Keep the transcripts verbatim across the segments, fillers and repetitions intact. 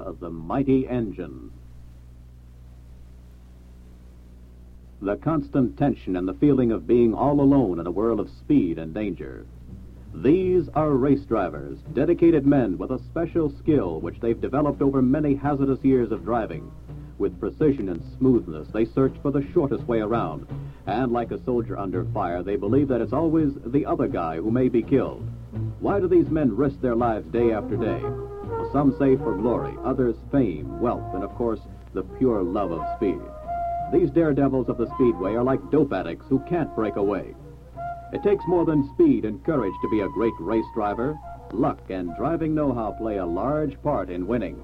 of the mighty engine. The constant tension and the feeling of being all alone in a world of speed and danger. These are race drivers, dedicated men with a special skill which they've developed over many hazardous years of driving. With precision and smoothness, they search for the shortest way around. And like a soldier under fire, they believe that it's always the other guy who may be killed. Why do these men risk their lives day after day? Well, some say for glory, others fame, wealth, and of course, the pure love of speed. These daredevils of the speedway are like dope addicts who can't break away. It takes more than speed and courage to be a great race driver. Luck and driving know-how play a large part in winning.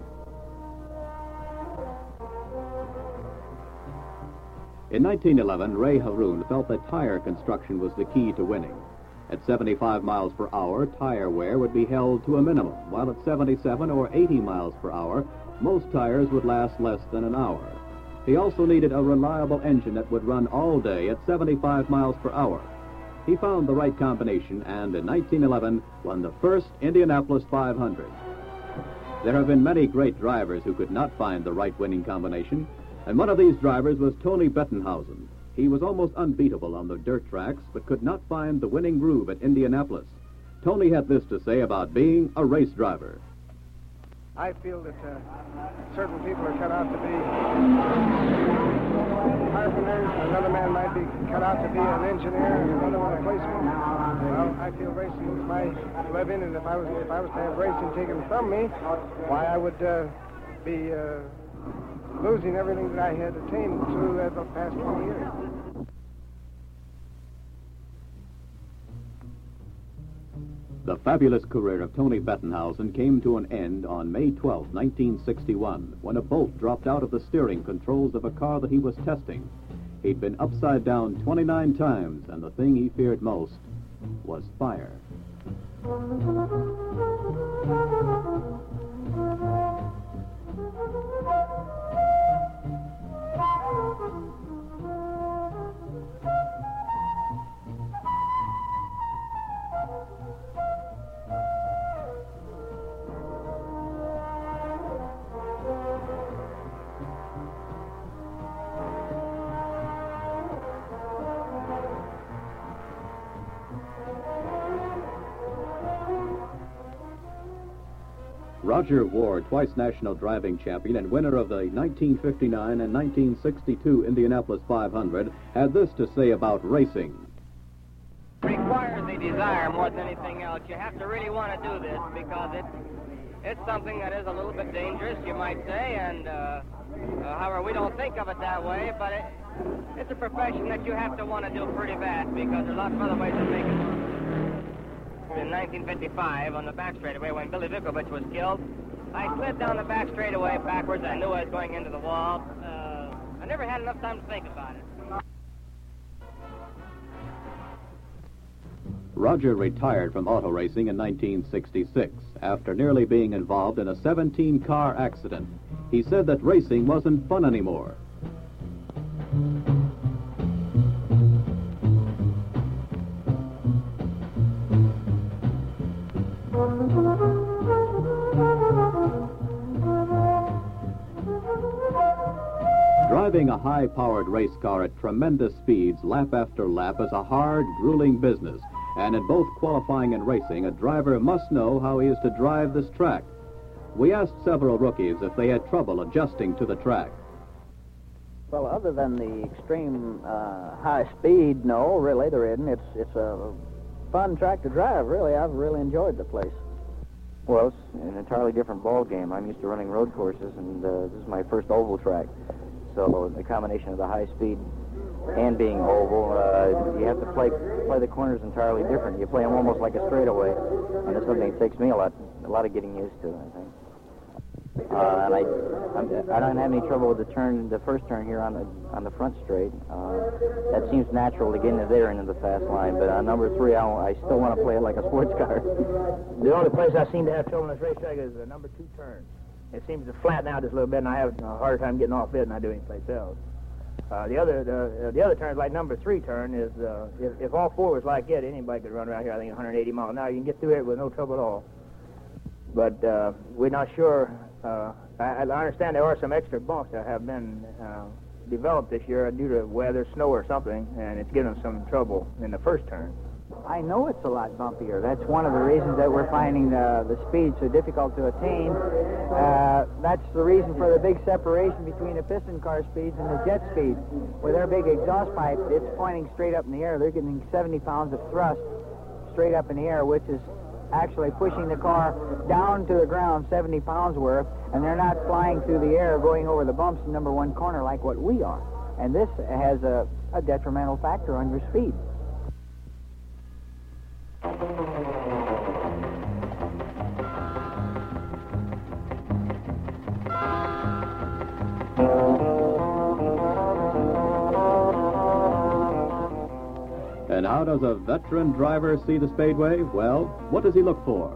In nineteen eleven, Ray Haroon felt that tire construction was the key to winning. At seventy-five miles per hour, tire wear would be held to a minimum, while at seventy-seven or eighty miles per hour, most tires would last less than an hour. He also needed a reliable engine that would run all day at seventy-five miles per hour. He found the right combination and in nineteen eleven won the first Indianapolis five hundred. There have been many great drivers who could not find the right winning combination, and one of these drivers was Tony Bettenhausen. He was almost unbeatable on the dirt tracks, but could not find the winning groove at Indianapolis. Tony had this to say about being a race driver. I feel that uh, certain people are cut out to be carpenters, another man might be cut out to be an engineer, and another one a policeman. Well, I feel racing is my living, and if I was if I was to have racing taken from me, why I would uh, be uh, losing everything that I had attained through uh, the past twenty years. The fabulous career of Tony Bettenhausen came to an end on May twelfth, nineteen sixty-one, when a bolt dropped out of the steering controls of a car that he was testing. He'd been upside down twenty-nine times, and the thing he feared most was fire. Roger Ward, twice national driving champion and winner of the nineteen fifty-nine and nineteen sixty-two Indianapolis five hundred, had this to say about racing. It requires a desire more than anything else. You have to really want to do this because it, it's something that is a little bit dangerous, you might say, and uh, uh, however, we don't think of it that way, but it, it's a profession that you have to want to do pretty fast because there's lots of other ways to make it. In nineteen fifty-five, on the back straightaway, when Billy Vickovich was killed, I slid down the back straightaway backwards. I knew I was going into the wall. Uh, I never had enough time to think about it. Roger retired from auto racing in nineteen sixty-six after nearly being involved in a seventeen-car accident. He said that racing wasn't fun anymore. Driving a high-powered race car at tremendous speeds, lap after lap, is a hard, grueling business. And in both qualifying and racing, a driver must know how he is to drive this track. We asked several rookies if they had trouble adjusting to the track. Well, other than the extreme uh, high speed, no, really, there isn't. It's, it's a fun track to drive, really. I've really enjoyed the place. Well, it's an entirely different ball game. I'm used to running road courses, and uh, this is my first oval track. So the combination of the high speed and being oval, uh, you have to play play the corners entirely different. You play them almost like a straightaway, and it's something that takes me a lot a lot of getting used to, I think. Uh, and I I'm, I don't have any trouble with the turn, the first turn here on the on the front straight. Uh, that seems natural to get into there and into the fast line. But on number three, I, I still want to play it like a sports car. The only place I seem to have trouble in this racetrack is the number two turn. It seems to flatten out just a little bit, and I have a harder time getting off it than I do anyplace else. Uh, the other the, uh, the other turns, like number three turn, is uh, if, if all four was like it, anybody could run around here, I think, one hundred eighty miles an hour. You can get through it with no trouble at all. But uh, we're not sure Uh, I, I understand there are some extra bumps that have been uh, developed this year due to weather, snow or something, and it's given them some trouble in the first turn. I know it's a lot bumpier. That's one of the reasons that we're finding the, the speed so difficult to attain. Uh, that's the reason for the big separation between the piston car speeds and the jet speed. With their big exhaust pipe, it's pointing straight up in the air. They're getting seventy pounds of thrust straight up in the air, which is actually pushing the car down to the ground seventy pounds worth, and they're not flying through the air going over the bumps in number one corner like what we are. And this has a, a detrimental factor on your speed. And how does a veteran driver see the Speedway? Well, what does he look for?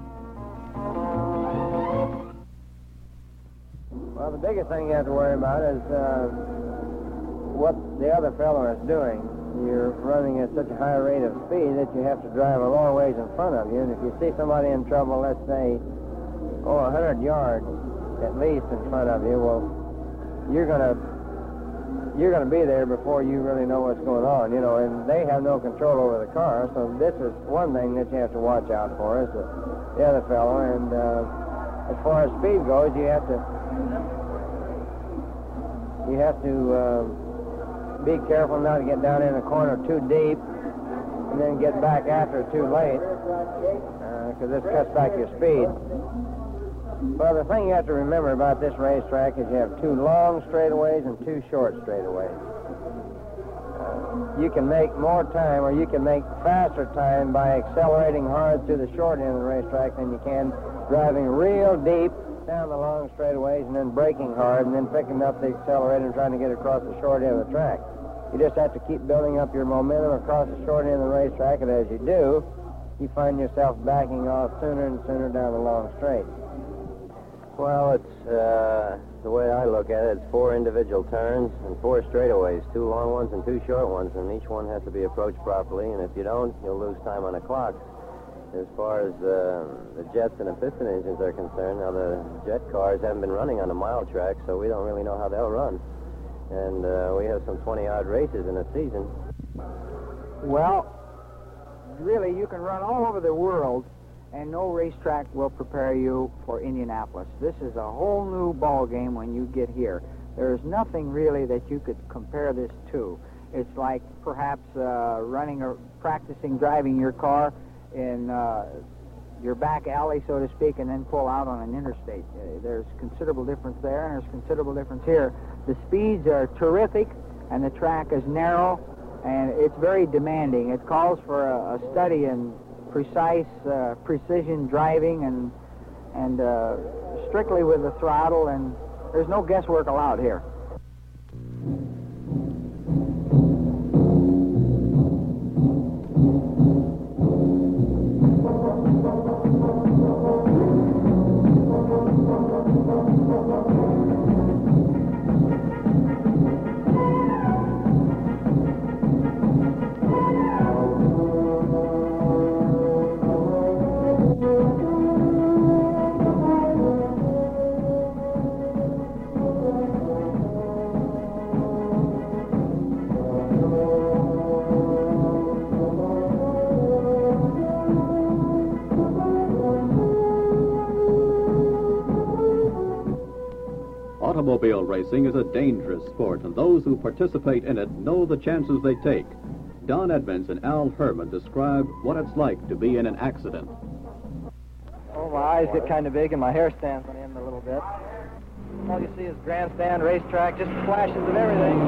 Well, the biggest thing you have to worry about is uh, what the other fellow is doing. You're running at such a high rate of speed that you have to drive a long ways in front of you. And if you see somebody in trouble, let's say, oh, one hundred yards at least in front of you, well, you're going to you're going to be there before you really know what's going on, you know, and they have no control over the car. So this is one thing that you have to watch out for is the, the other fellow. And uh, as far as speed goes, you have to you have to uh, be careful not to get down in the corner too deep and then get back after too late, because uh, this cuts back your speed. Well, the thing you have to remember about this racetrack is you have two long straightaways and two short straightaways. Uh, you can make more time, or you can make faster time by accelerating hard through the short end of the racetrack than you can driving real deep down the long straightaways and then braking hard and then picking up the accelerator and trying to get across the short end of the track. You just have to keep building up your momentum across the short end of the racetrack, and as you do, you find yourself backing off sooner and sooner down the long straight. Well, it's uh, the way I look at it, it's four individual turns and four straightaways, two long ones and two short ones, and each one has to be approached properly, and if you don't, you'll lose time on the clock. As far as uh, the jets and the piston engines are concerned, now the jet cars haven't been running on the mile track, so we don't really know how they'll run. And uh, we have some twenty-odd races in a season. Well, really, you can run all over the world, and no racetrack will prepare you for Indianapolis. This is a whole new ball game when you get here. There's nothing really that you could compare this to. It's like perhaps uh, running or practicing driving your car in uh, your back alley, so to speak, and then pull out on an interstate. Uh, there's considerable difference there, and there's considerable difference here. The speeds are terrific, and the track is narrow, and it's very demanding. It calls for a, a study in precise uh, precision driving and and uh, strictly with the throttle, and there's no guesswork allowed here. Automobile racing is a dangerous sport, and those who participate in it know the chances they take. Don Edmonds and Al Herman describe what it's like to be in an accident. Oh, my eyes get kind of big and my hair stands on end a little bit. All you see is grandstand, racetrack, just flashes of everything.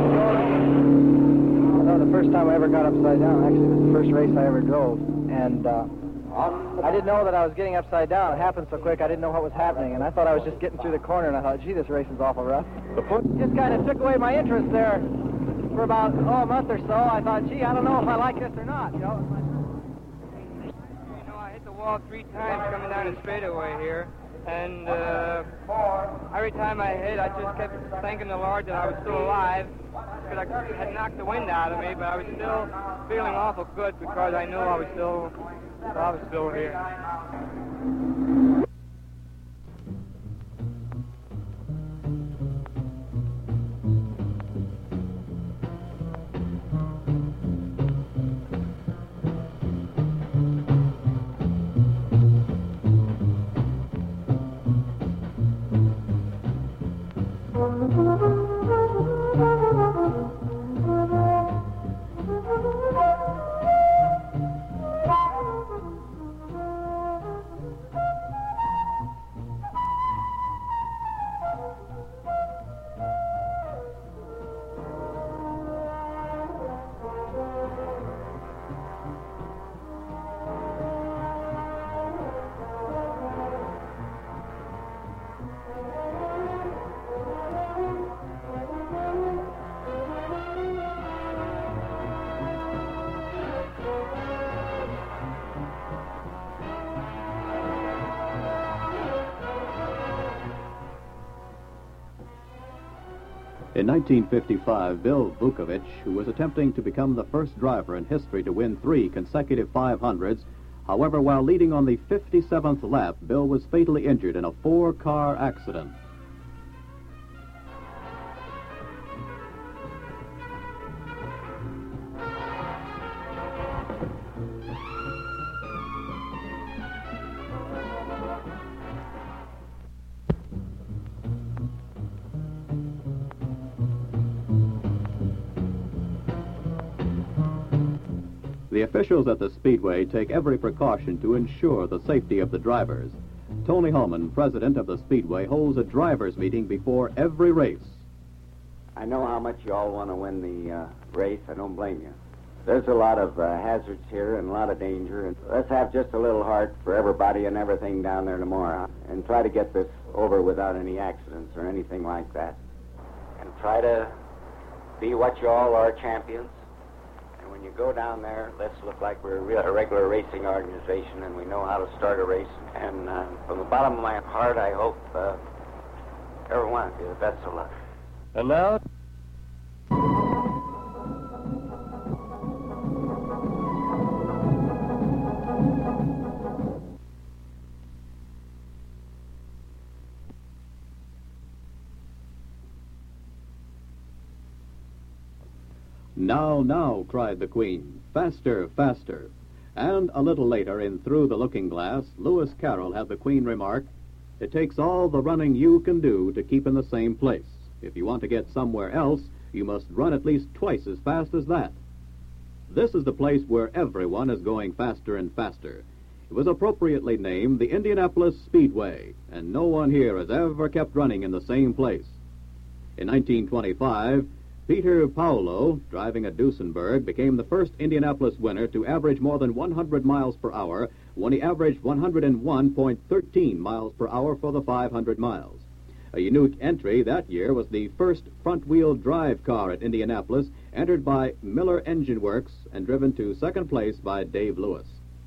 I know the first time I ever got upside down, actually, it was the first race I ever drove. And uh, I didn't know that I was getting upside down. It happened so quick, I didn't know what was happening. And I thought I was just getting through the corner, and I thought, gee, this racing's awful rough. Just kind of took away my interest there for about, oh, a month or so. I thought, gee, I don't know if I like this or not, you know. You know, I hit the wall three times coming down the straightaway here. And uh, every time I hit, I just kept thanking the Lord that I was still alive, because I had knocked the wind out of me, but I was still feeling awful good because I knew I was still, I was still here. In nineteen fifty-five, Bill Vukovich, who was attempting to become the first driver in history to win three consecutive five hundreds, however, while leading on the fifty-seventh lap, Bill was fatally injured in a four-car accident. The officials at the Speedway take every precaution to ensure the safety of the drivers. Tony Holman, president of the Speedway, holds a drivers' meeting before every race. I know how much you all want to win the uh, race. I don't blame you. There's a lot of uh, hazards here and a lot of danger. And let's have just a little heart for everybody and everything down there tomorrow and try to get this over without any accidents or anything like that. And try to be what you all are, champions. When you go down there, let's look like we're a, real, a regular racing organization and we know how to start a race. And uh, from the bottom of my heart, I hope uh, every one of you the best of luck. And now... "Now, now," cried the Queen, "faster, faster." And a little later, in Through the Looking Glass, Lewis Carroll had the Queen remark, "It takes all the running you can do to keep in the same place. If you want to get somewhere else, you must run at least twice as fast as that." This is the place where everyone is going faster and faster. It was appropriately named the Indianapolis Speedway, and no one here has ever kept running in the same place. In nineteen twenty-five, Peter Paolo, driving a Duesenberg, became the first Indianapolis winner to average more than one hundred miles per hour when he averaged one hundred one point one three miles per hour for the five hundred miles. A unique entry that year was the first front-wheel drive car at Indianapolis, entered by Miller Engine Works and driven to second place by Dave Lewis.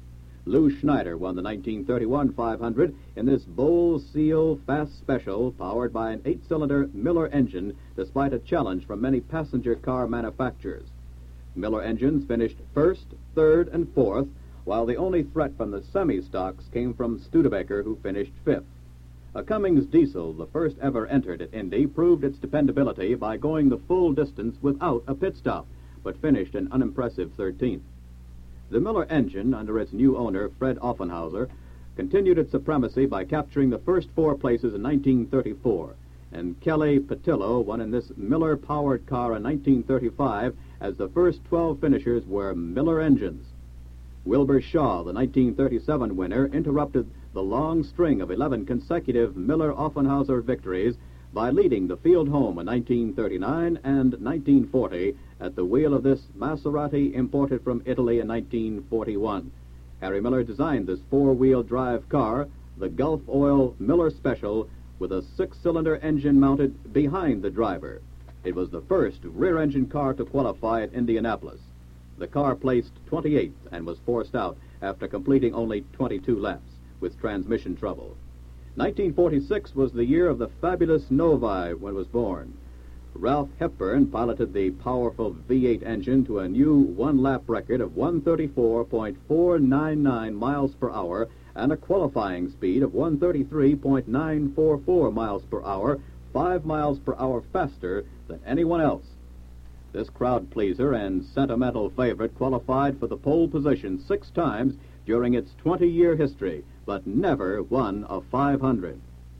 Lou Schneider won the nineteen thirty-one five hundred in this Bull Seal Fast Special powered by an eight-cylinder Miller engine despite a challenge from many passenger car manufacturers. Miller engines finished first, third, and fourth, while the only threat from the semi-stocks came from Studebaker, who finished fifth. A Cummins diesel, the first ever entered at Indy, proved its dependability by going the full distance without a pit stop, but finished an unimpressive thirteenth. The Miller engine, under its new owner, Fred Offenhauser, continued its supremacy by capturing the first four places in nineteen thirty-four, and Kelly Patillo won in this Miller-powered car in nineteen thirty-five, as the first twelve finishers were Miller engines. Wilbur Shaw, the nineteen thirty-seven winner, interrupted the long string of eleven consecutive Miller-Offenhauser victories by leading the field home in nineteen thirty-nine and nineteen forty at the wheel of this Maserati imported from Italy in nineteen forty-one. Harry Miller designed this four-wheel drive car, the Gulf Oil Miller Special, with a six-cylinder engine mounted behind the driver. It was the first rear-engine car to qualify at Indianapolis. The car placed twenty-eighth and was forced out after completing only twenty-two laps with transmission trouble. nineteen forty-six was the year of the fabulous Novi when it was born. Ralph Hepburn piloted the powerful V eight engine to a new one-lap record of one thirty-four point four nine nine miles per hour and a qualifying speed of one thirty-three point nine four four miles per hour, five miles per hour faster than anyone else. This crowd-pleaser and sentimental favorite qualified for the pole position six times during its twenty-year history, but never won a five hundred.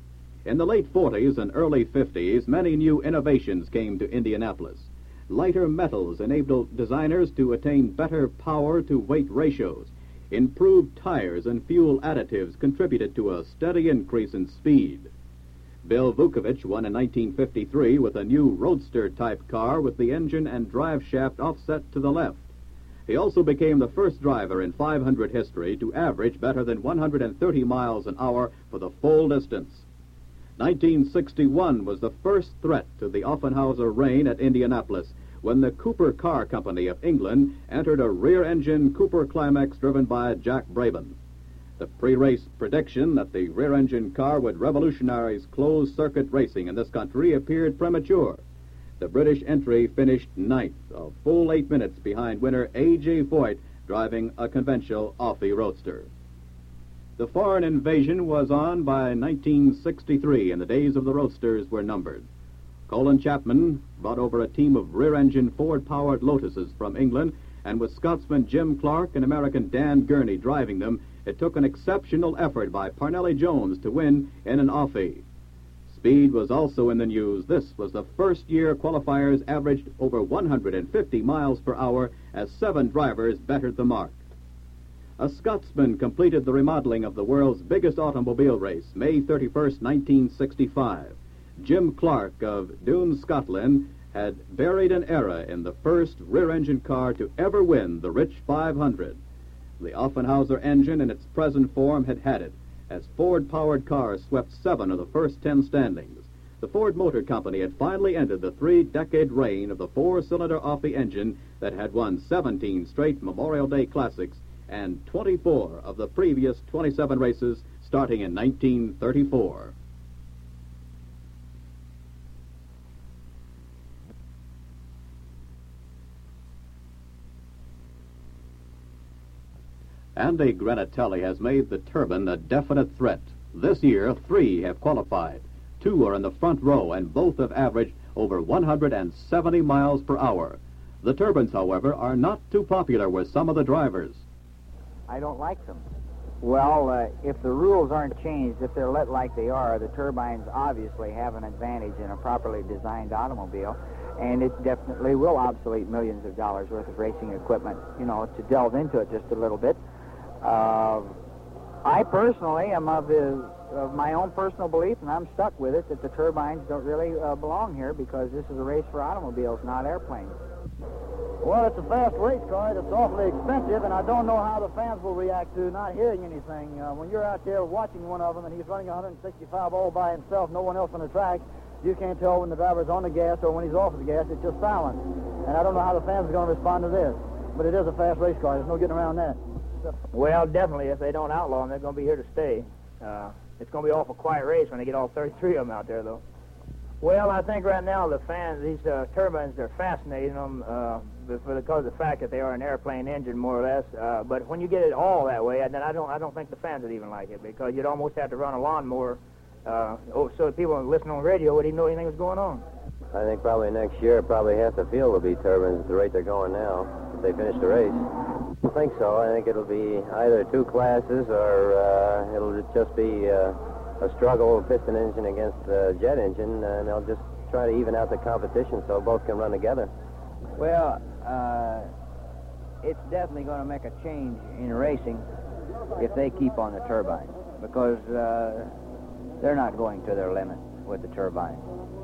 In the late forties and early fifties, many new innovations came to Indianapolis. Lighter metals enabled designers to attain better power-to-weight ratios. Improved tires and fuel additives contributed to a steady increase in speed. Bill Vukovich won in nineteen fifty-three with a new Roadster-type car with the engine and drive shaft offset to the left. He also became the first driver in five hundred history to average better than one hundred thirty miles an hour for the full distance. nineteen sixty-one was the first threat to the Offenhauser reign at Indianapolis when the Cooper Car Company of England entered a rear-engine Cooper Climax driven by Jack Brabham. The pre-race prediction that the rear-engine car would revolutionize closed-circuit racing in this country appeared premature. the British entry finished ninth, a full eight minutes behind winner A J. Foyt, driving a conventional Offie Roadster. The foreign invasion was on by nineteen sixty-three, and the days of the Roadsters were numbered. Colin Chapman brought over a team of rear-engine Ford-powered Lotuses from England, and with Scotsman Jim Clark and American Dan Gurney driving them, it took an exceptional effort by Parnelli Jones to win in an Offie. Speed was also in the news. This was the first year qualifiers averaged over one hundred fifty miles per hour as seven drivers bettered the mark. A Scotsman completed the remodeling of the world's biggest automobile race, May thirty-first, nineteen sixty-five. Jim Clark of Doon, Scotland, had buried an era in the first rear-engine car to ever win the Rich five hundred. The Offenhauser engine in its present form had had it, as Ford-powered cars swept seven of the first ten standings. The Ford Motor Company had finally ended the three-decade reign of the four-cylinder Offie engine that had won seventeen straight Memorial Day Classics and twenty-four of the previous twenty-seven races starting in nineteen thirty-four. Andy Granatelli has made the turbine a definite threat. This year, three have qualified. Two are in the front row, and both have averaged over one hundred seventy miles per hour. The turbines, however, are not too popular with some of the drivers. I don't like them. Well, uh, if the rules aren't changed, if they're let like they are, the turbines obviously have an advantage in a properly designed automobile, and it definitely will obsolete millions of dollars worth of racing equipment, you know, to delve into it just a little bit. Uh, I personally am of, the, of my own personal belief, and I'm stuck with it, that the turbines don't really uh, belong here because this is a race for automobiles, not airplanes. Well, it's a fast race car. It's awfully expensive, and I don't know how the fans will react to not hearing anything. Uh, when you're out there watching one of them and he's running one hundred sixty-five all by himself, no one else on the track, you can't tell when the driver's on the gas or when he's off of the gas. It's just silent. And I don't know how the fans are going to respond to this. But it is a fast race car. There's no getting around that. Well, definitely, if they don't outlaw them, they're going to be here to stay. Uh, it's going to be an awful quiet race when they get all thirty-three of them out there, though. Well, I think right now the fans, these uh, turbines, they're fascinating them uh, for the, because of the fact that they are an airplane engine, more or less. Uh, but when you get it all that way, then I don't, I don't think the fans would even like it, because you'd almost have to run a lawnmower uh, so that people listening on radio would even know anything was going on. I think probably next year, probably half the field will be turbines at the rate they're going now, if they finish the race. I don't think so. I think it'll be either two classes or uh, it'll just be uh, a struggle with piston engine against the jet engine, and they'll just try to even out the competition so both can run together. Well, uh, it's definitely going to make a change in racing if they keep on the turbine, because uh, they're not going to their limit with the turbine.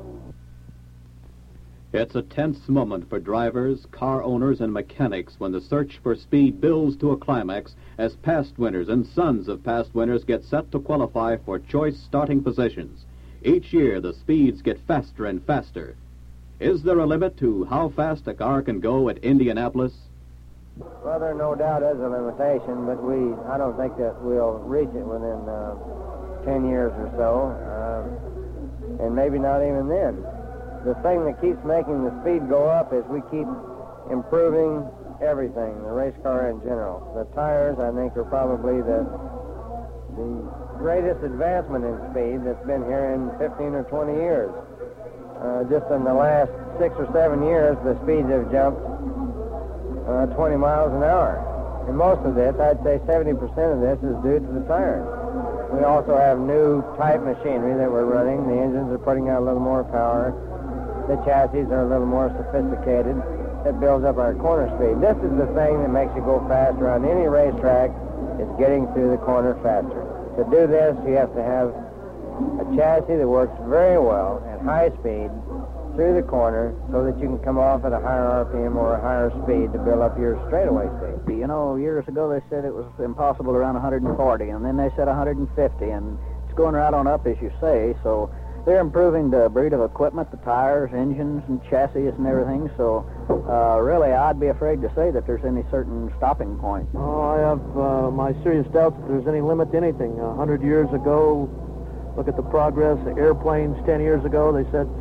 It's a tense moment for drivers, car owners, and mechanics when the search for speed builds to a climax as past winners and sons of past winners get set to qualify for choice starting positions. Each year, the speeds get faster and faster. Is there a limit to how fast a car can go at Indianapolis? Well, there no doubt is a limitation, but we I don't think that we'll reach it within uh, ten years or so, uh, and maybe not even then. The thing that keeps making the speed go up is we keep improving everything, the race car in general. The tires, I think, are probably the the greatest advancement in speed that's been here in fifteen or twenty years. Uh, just in the last six or seven years, the speeds have jumped uh, twenty miles an hour. And most of this, I'd say seventy percent of this, is due to the tires. We also have new type machinery that we're running. The engines are putting out a little more power. The chassis are a little more sophisticated. That builds up our corner speed. This is the thing that makes you go faster on any racetrack, is getting through the corner faster. To do this, you have to have a chassis that works very well at high speed through the corner so that you can come off at a higher R P M or a higher speed to build up your straightaway speed. You know, years ago they said it was impossible around one hundred forty, and then they said one hundred fifty, and it's going right on up, as you say, so they're improving the breed of equipment, the tires, engines, and chassis and everything, so uh, really I'd be afraid to say that there's any certain stopping point. Oh, I have uh, my serious doubts that there's any limit to anything. A hundred years ago, look at the progress of airplanes. Ten years ago, they said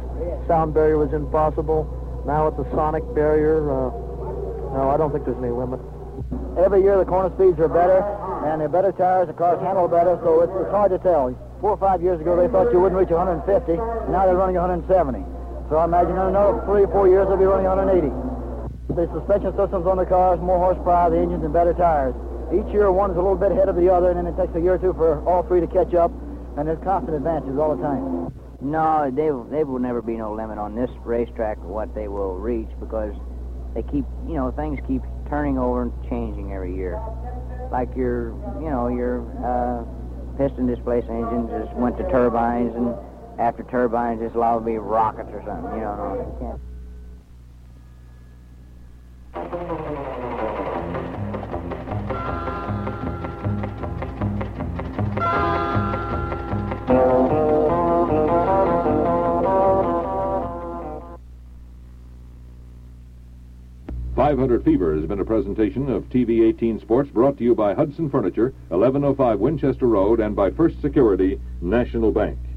sound barrier was impossible. Now it's a sonic barrier. Uh, no, I don't think there's any limit. Every year the corner speeds are better, and they're better tires, the cars handle better, so it's, it's hard to tell. Four or five years ago, they thought you wouldn't reach one hundred fifty. Now they're running one hundred seventy. So I imagine in another three or four years, they'll be running one hundred eighty. The suspension systems on the cars, more horsepower, the engines, and better tires. Each year, one is a little bit ahead of the other, and then it takes a year or two for all three to catch up, and there's constant advances all the time. No, there, there will never be no limit on this racetrack what they will reach, because they keep, you know, things keep turning over and changing every year. Like your, you know, your uh, piston displacement engines just went to turbines, and after turbines, it's allowed to be rockets or something. You know, no, you can't. five hundred Fever has been a presentation of T V eighteen Sports, brought to you by Hudson Furniture, eleven oh five Winchester Road, and by First Security, National Bank.